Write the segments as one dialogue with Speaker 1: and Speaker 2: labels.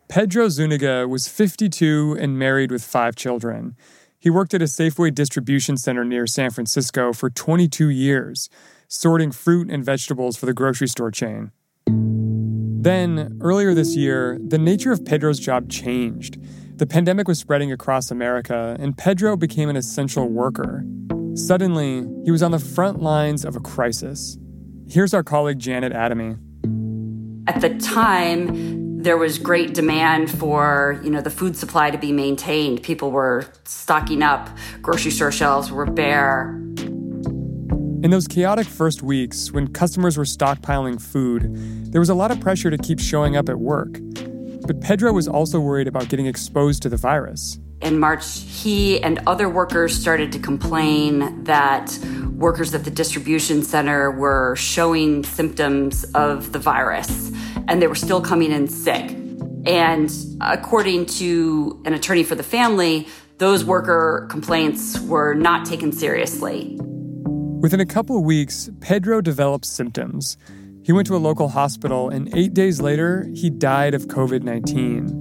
Speaker 1: Pedro Zuniga was 52 and married with 5 children. He worked at a Safeway distribution center near San Francisco for 22 years, sorting fruit and vegetables for the grocery store chain. Then, earlier this year, the nature of Pedro's job changed. The pandemic was spreading across America, and Pedro became an essential worker. Suddenly, he was on the front lines of a crisis. Here's our colleague Janet Adamy.
Speaker 2: At the time, there was great demand for, the food supply to be maintained. People were stocking up. Grocery store shelves were bare.
Speaker 1: In those chaotic first weeks, when customers were stockpiling food, there was a lot of pressure to keep showing up at work. But Pedro was also worried about getting exposed to the virus.
Speaker 2: In March, he and other workers started to complain that workers at the distribution center were showing symptoms of the virus, and they were still coming in sick. And according to an attorney for the family, those worker complaints were not taken seriously.
Speaker 1: Within a couple of weeks, Pedro developed symptoms. He went to a local hospital, and 8 days later, he died of COVID-19.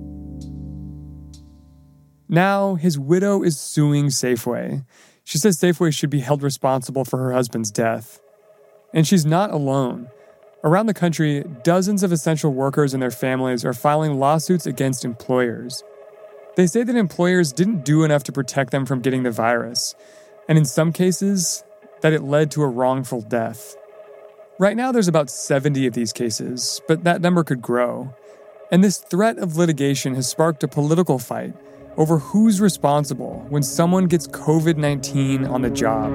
Speaker 1: Now, his widow is suing Safeway. She says Safeway should be held responsible for her husband's death. And she's not alone. Around the country, dozens of essential workers and their families are filing lawsuits against employers. They say that employers didn't do enough to protect them from getting the virus, and in some cases, that it led to a wrongful death. Right now, there's about 70 of these cases, but that number could grow. And this threat of litigation has sparked a political fight over who's responsible when someone gets COVID-19 on the job.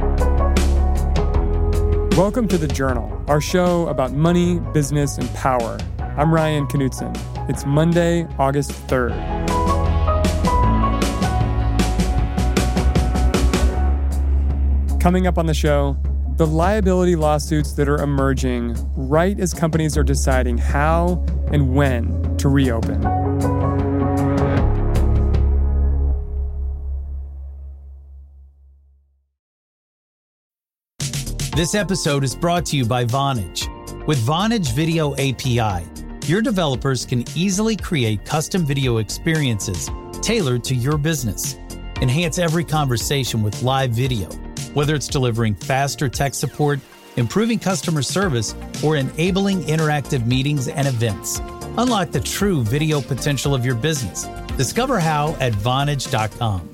Speaker 1: Welcome to The Journal, our show about money, business, and power. I'm Ryan Knutson. It's Monday, August 3rd. Coming up on the show, the liability lawsuits that are emerging right as companies are deciding how and when to reopen.
Speaker 3: This episode is brought to you by Vonage. With Vonage Video API, your developers can easily create custom video experiences tailored to your business. Enhance every conversation with live video, whether it's delivering faster tech support, improving customer service, or enabling interactive meetings and events. Unlock the true video potential of your business. Discover how at Vonage.com.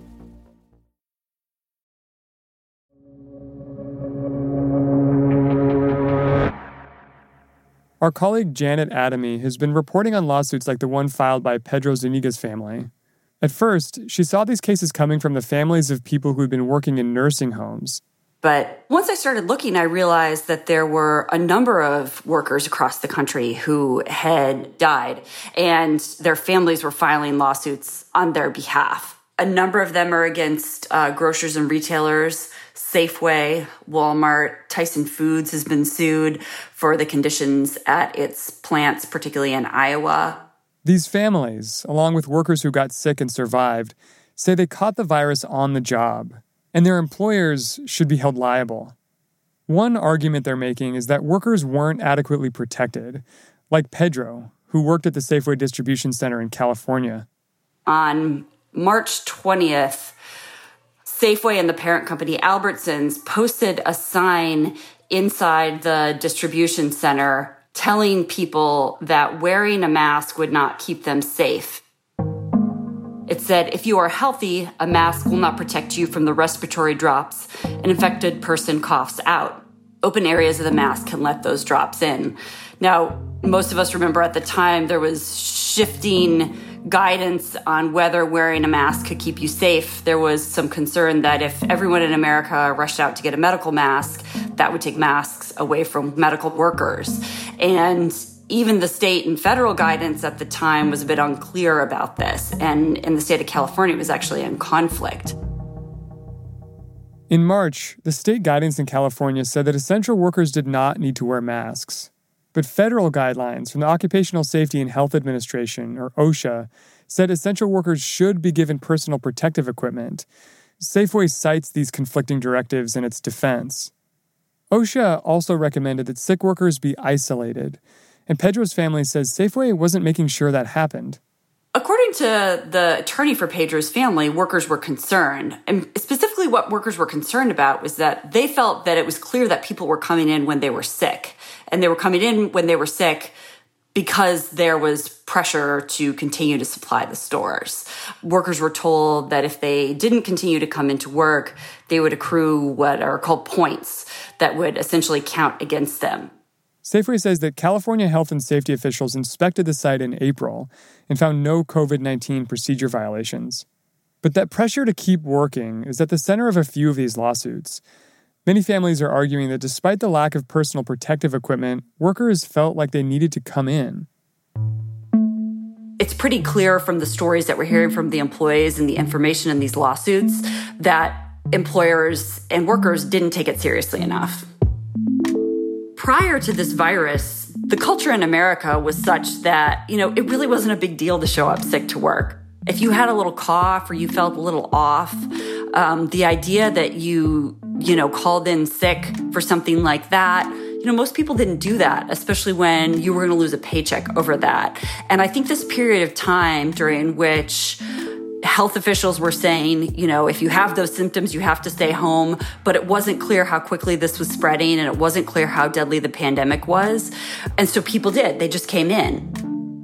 Speaker 1: Our colleague Janet Adamy has been reporting on lawsuits like the one filed by Pedro Zuniga's family. At first, she saw these cases coming from the families of people who had been working in nursing homes.
Speaker 2: But once I started looking, I realized that there were a number of workers across the country who had died, and their families were filing lawsuits on their behalf. A number of them are against grocers and retailers. Safeway, Walmart, Tyson Foods has been sued for the conditions at its plants, particularly in Iowa.
Speaker 1: These families, along with workers who got sick and survived, say they caught the virus on the job, and their employers should be held liable. One argument they're making is that workers weren't adequately protected, like Pedro, who worked at the Safeway distribution center in California.
Speaker 2: On March 20th, Safeway and the parent company Albertsons posted a sign inside the distribution center telling people that wearing a mask would not keep them safe. It said, if you are healthy, a mask will not protect you from the respiratory drops an infected person coughs out. Open areas of the mask can let those drops in. Now, most of us remember at the time there was shifting guidance on whether wearing a mask could keep you safe. There was some concern that if everyone in America rushed out to get a medical mask, that would take masks away from medical workers. And even the state and federal guidance at the time was a bit unclear about this. And in the state of California, it was actually in conflict.
Speaker 1: In March, the state guidance in California said that essential workers did not need to wear masks. But federal guidelines from the Occupational Safety and Health Administration, or OSHA, said essential workers should be given personal protective equipment. Safeway cites these conflicting directives in its defense. OSHA also recommended that sick workers be isolated. And Pedro's family says Safeway wasn't making sure that happened.
Speaker 2: According to the attorney for Pedro's family, workers were concerned. And specifically what workers were concerned about was that they felt that it was clear that people were coming in when they were sick. And they were coming in when they were sick because there was pressure to continue to supply the stores. Workers were told that if they didn't continue to come into work, they would accrue what are called points that would essentially count against them.
Speaker 1: Safeway says that California health and safety officials inspected the site in April and found no COVID-19 procedure violations. But that pressure to keep working is at the center of a few of these lawsuits. Many families are arguing that despite the lack of personal protective equipment, workers felt like they needed to come in.
Speaker 2: It's pretty clear from the stories that we're hearing from the employees and the information in these lawsuits that employers and workers didn't take it seriously enough. Prior to this virus, the culture in America was such that, it really wasn't a big deal to show up sick to work. If you had a little cough or you felt a little off, the idea that you called in sick for something like that, most people didn't do that, especially when you were going to lose a paycheck over that. And I think this period of time during which health officials were saying, if you have those symptoms, you have to stay home. But it wasn't clear how quickly this was spreading, and it wasn't clear how deadly the pandemic was. And so people did. They just came in.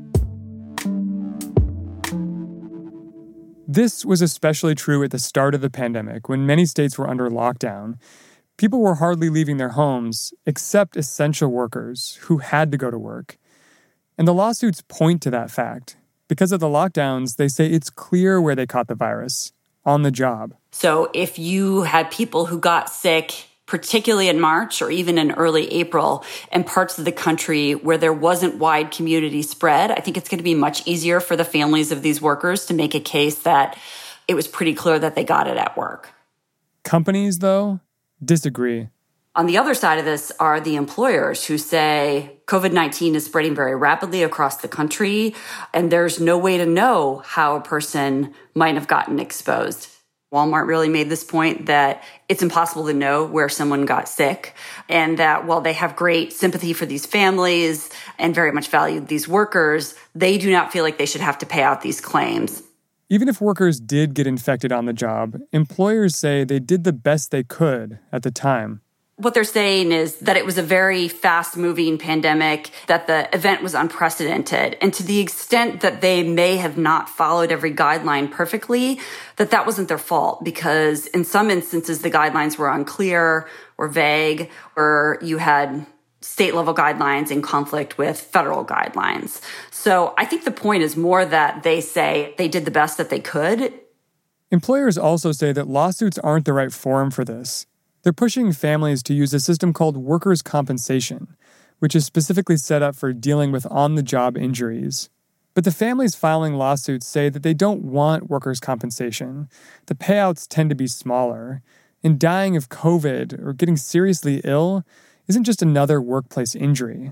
Speaker 1: This was especially true at the start of the pandemic, when many states were under lockdown. People were hardly leaving their homes, except essential workers who had to go to work. And the lawsuits point to that fact. Because of the lockdowns, they say it's clear where they caught the virus, on the job.
Speaker 2: So if you had people who got sick, particularly in March or even in early April, in parts of the country where there wasn't wide community spread, I think it's going to be much easier for the families of these workers to make a case that it was pretty clear that they got it at work.
Speaker 1: Companies, though, disagree.
Speaker 2: On the other side of this are the employers who say COVID-19 is spreading very rapidly across the country, and there's no way to know how a person might have gotten exposed. Walmart really made this point that it's impossible to know where someone got sick, and that while they have great sympathy for these families and very much value these workers, they do not feel like they should have to pay out these claims.
Speaker 1: Even if workers did get infected on the job, employers say they did the best they could at the time.
Speaker 2: What they're saying is that it was a very fast-moving pandemic, that the event was unprecedented. And to the extent that they may have not followed every guideline perfectly, that wasn't their fault, because in some instances, the guidelines were unclear or vague, or you had state-level guidelines in conflict with federal guidelines. So I think the point is more that they say they did the best that they could.
Speaker 1: Employers also say that lawsuits aren't the right forum for this. They're pushing families to use a system called workers' compensation, which is specifically set up for dealing with on-the-job injuries. But the families filing lawsuits say that they don't want workers' compensation. The payouts tend to be smaller, and dying of COVID or getting seriously ill isn't just another workplace injury.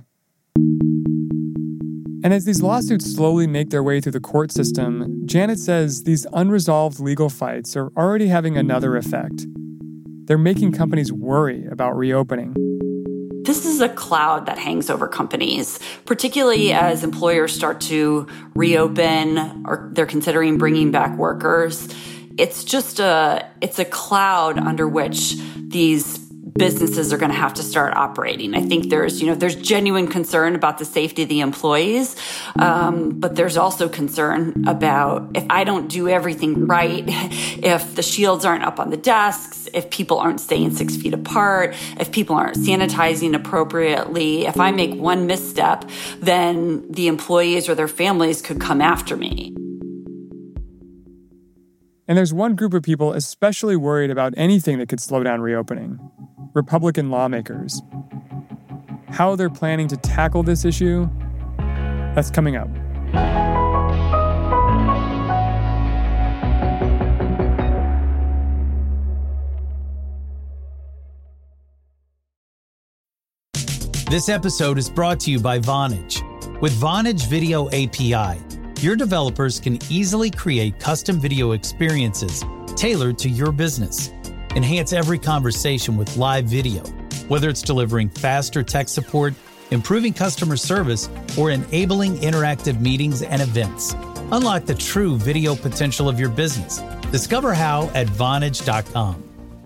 Speaker 1: And as these lawsuits slowly make their way through the court system, Janet says these unresolved legal fights are already having another effect. They're making companies worry about reopening.
Speaker 2: This is a cloud that hangs over companies, particularly as employers start to reopen or they're considering bringing back workers. It's a cloud under which these businesses are going to have to start operating. I think there's genuine concern about the safety of the employees, but there's also concern about if I don't do everything right, if the shields aren't up on the desks, if people aren't staying 6 feet apart, if people aren't sanitizing appropriately, if I make one misstep, then the employees or their families could come after me.
Speaker 1: And there's one group of people especially worried about anything that could slow down reopening: Republican lawmakers. How they're planning to tackle this issue? That's coming up.
Speaker 3: This episode is brought to you by Vonage. With Vonage Video API, your developers can easily create custom video experiences tailored to your business. Enhance every conversation with live video, whether it's delivering faster tech support, improving customer service, or enabling interactive meetings and events. Unlock the true video potential of your business. Discover how at Vonage.com.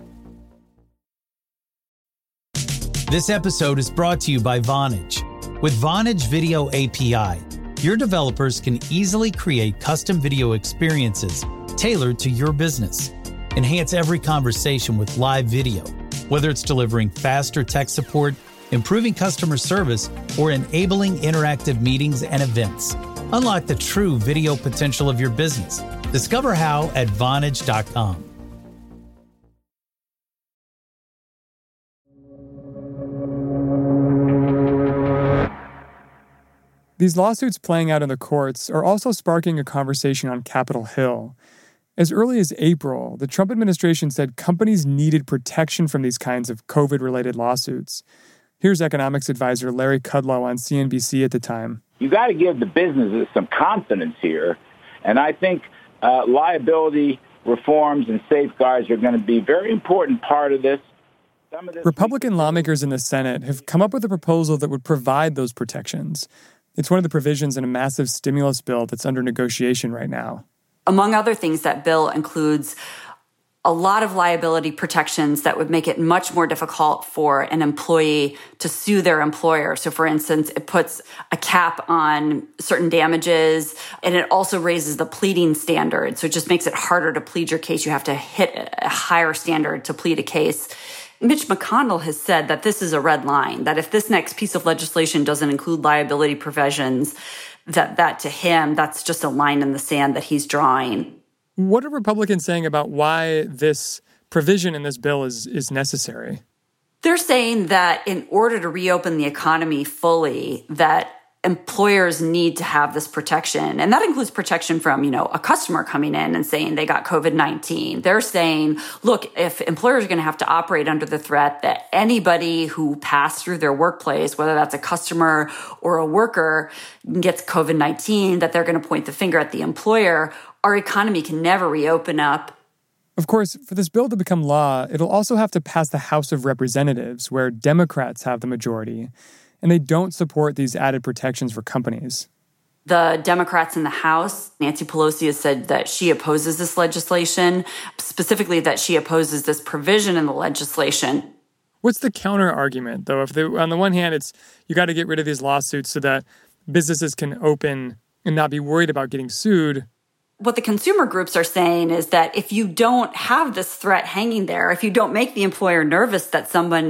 Speaker 3: This episode is brought to you by Vonage. With Vonage Video API, your developers can easily create custom video experiences tailored to your business. Enhance every conversation with live video, whether it's delivering faster tech support, improving customer service, or enabling interactive meetings and events. Unlock the true video potential of your business. Discover how at Vonage.com.
Speaker 1: These lawsuits playing out in the courts are also sparking a conversation on Capitol Hill. As early as April, the Trump administration said companies needed protection from these kinds of COVID-related lawsuits. Here's economics advisor Larry Kudlow on CNBC at the time.
Speaker 4: You got to give the businesses some confidence here, and I think liability reforms and safeguards are going to be a very important part of this.
Speaker 1: Republican lawmakers in the Senate have come up with a proposal that would provide those protections. It's one of the provisions in a massive stimulus bill that's under negotiation right now.
Speaker 2: Among other things, that bill includes a lot of liability protections that would make it much more difficult for an employee to sue their employer. So, for instance, it puts a cap on certain damages, and it also raises the pleading standard. So it just makes it harder to plead your case. You have to hit a higher standard to plead a case. Mitch McConnell has said that this is a red line, that if this next piece of legislation doesn't include liability provisions, that to him, that's just a line in the sand that he's drawing.
Speaker 1: What are Republicans saying about why this provision in this bill is necessary?
Speaker 2: They're saying that in order to reopen the economy fully, that employers need to have this protection. And that includes protection from, a customer coming in and saying they got COVID-19. They're saying, look, if employers are going to have to operate under the threat that anybody who passed through their workplace, whether that's a customer or a worker, gets COVID-19, that they're going to point the finger at the employer, our economy can never reopen up.
Speaker 1: Of course, for this bill to become law, it'll also have to pass the House of Representatives, where Democrats have the majority. And they don't support these added protections for companies.
Speaker 2: The Democrats in the House, Nancy Pelosi has said that she opposes this legislation, specifically that she opposes this provision in the legislation.
Speaker 1: What's the counter argument, though? On the one hand, it's you got to get rid of these lawsuits so that businesses can open and not be worried about getting sued.
Speaker 2: What the consumer groups are saying is that if you don't have this threat hanging there, if you don't make the employer nervous that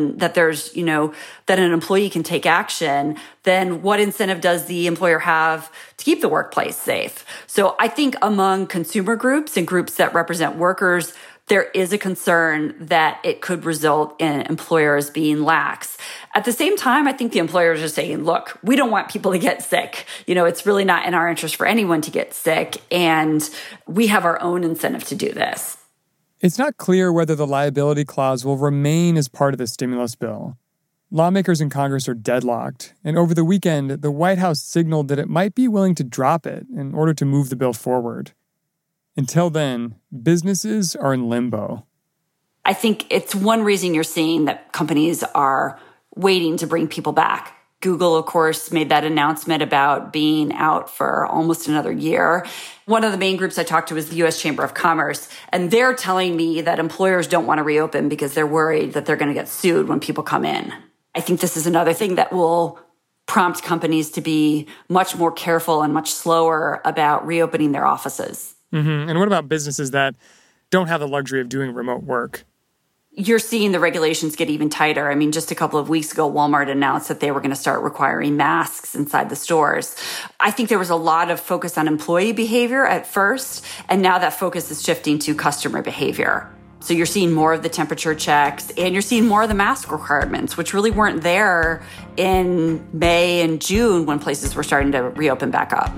Speaker 2: an employee can take action, then what incentive does the employer have to keep the workplace safe? So I think among consumer groups and groups that represent workers, there is a concern that it could result in employers being lax. At the same time, I think the employers are saying, look, we don't want people to get sick. It's really not in our interest for anyone to get sick, and we have our own incentive to do this.
Speaker 1: It's not clear whether the liability clause will remain as part of the stimulus bill. Lawmakers in Congress are deadlocked, and over the weekend, the White House signaled that it might be willing to drop it in order to move the bill forward. Until then, businesses are in limbo.
Speaker 2: I think it's one reason you're seeing that companies are waiting to bring people back. Google, of course, made that announcement about being out for almost another year. One of the main groups I talked to was the U.S. Chamber of Commerce, and they're telling me that employers don't want to reopen because they're worried that they're going to get sued when people come in. I think this is another thing that will prompt companies to be much more careful and much slower about reopening their offices.
Speaker 1: Mm-hmm. And what about businesses that don't have the luxury of doing remote work?
Speaker 2: You're seeing the regulations get even tighter. I mean, just a couple of weeks ago, Walmart announced that they were going to start requiring masks inside the stores. I think there was a lot of focus on employee behavior at first, and now that focus is shifting to customer behavior. So you're seeing more of the temperature checks, and you're seeing more of the mask requirements, which really weren't there in May and June when places were starting to reopen back up.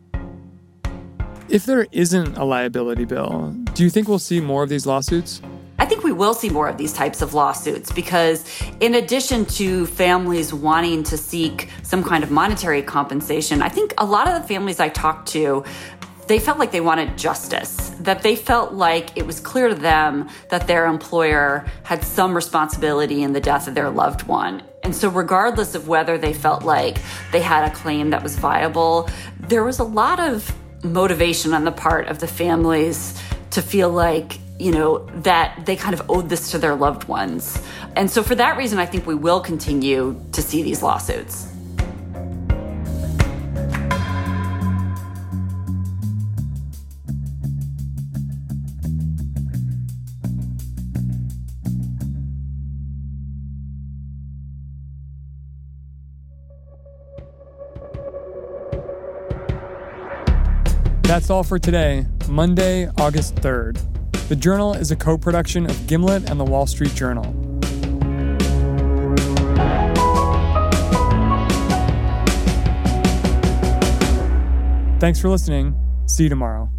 Speaker 1: If there isn't a liability bill, do you think we'll see more of these lawsuits?
Speaker 2: I think we will see more of these types of lawsuits because in addition to families wanting to seek some kind of monetary compensation, I think a lot of the families I talk to they felt like they wanted justice, that they felt like it was clear to them that their employer had some responsibility in the death of their loved one. And so regardless of whether they felt like they had a claim that was viable, there was a lot of motivation on the part of the families to feel like, that they kind of owed this to their loved ones. And so for that reason, I think we will continue to see these lawsuits.
Speaker 1: That's all for today, Monday, August 3rd. The Journal is a co-production of Gimlet and The Wall Street Journal. Thanks for listening. See you tomorrow.